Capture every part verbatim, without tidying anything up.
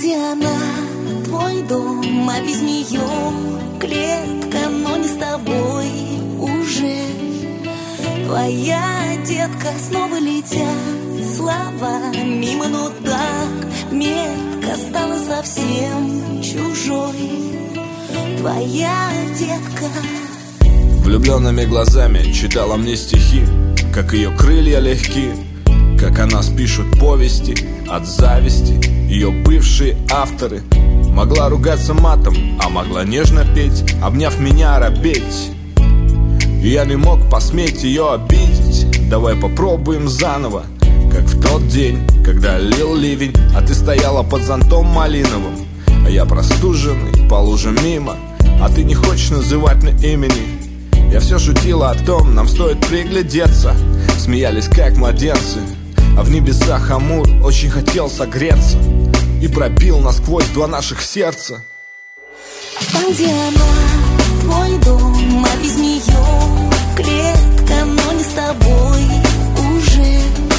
где она, твой дом, а без нее клетка, но не с тобой уже. Твоя детка, снова летят слова мимо, но так метко стала совсем чужой. Твоя детка. Влюбленными глазами читала мне стихи, как ее крылья легки, как о нас пишут повести от зависти. Ее бывшие авторы. Могла ругаться матом, а могла нежно петь, обняв меня робеть. И я не мог посметь ее обидеть. Давай попробуем заново, как в тот день, когда лил ливень, а ты стояла под зонтом малиновым, а я простуженный по лужам мимо, а ты не хочешь называть мне имени. Я все шутила о том, нам стоит приглядеться. Смеялись как младенцы, а в небесах Амур очень хотел согреться и пробил насквозь два наших сердца. Там, где она, твой дом, а без нее клетка, но не с тобой уже.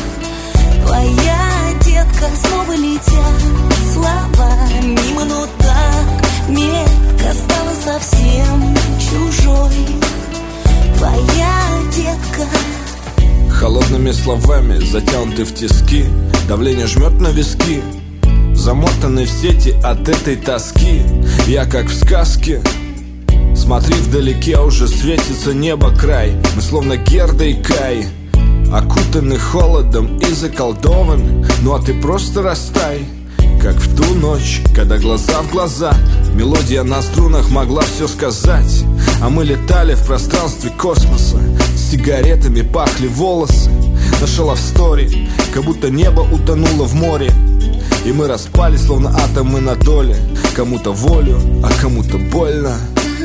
Твоя детка, снова летят слова мимо, но так метко стала совсем чужой. Твоя детка. Холодными словами затянуты в тиски, давление жмет на виски, замотанный в сети от этой тоски. Я как в сказке. Смотри, вдалеке уже светится небо край. Мы словно Герда и Кай, окутаны холодом и заколдованы. Ну а ты просто растай, как в ту ночь, когда глаза в глаза мелодия на струнах могла все сказать. А мы летали в пространстве космоса, с сигаретами пахли волосы. Нашел в стори, как будто небо утонуло в море. И мы распались, словно атомы на доле. Кому-то волю, а кому-то больно.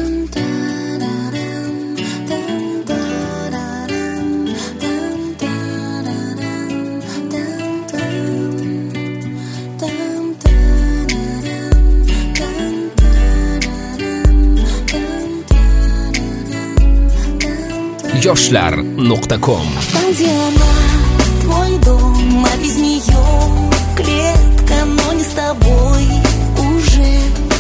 yoshlar nuqta com. Там, где она, твой дом, а без нее клетка, но не с тобой уже.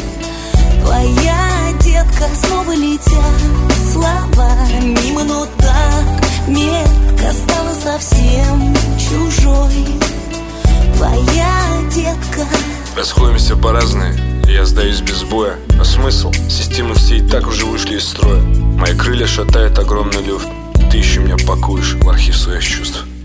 Твоя детка, снова летят слова мимо, но так метко стала совсем чужой. Твоя детка. Расходимся по разные, я сдаюсь без боя. А смысл? Системы все и так уже вышли из строя. Мои крылья шатает огромный люфт. Ты еще меня пакуешь в архив своих чувств.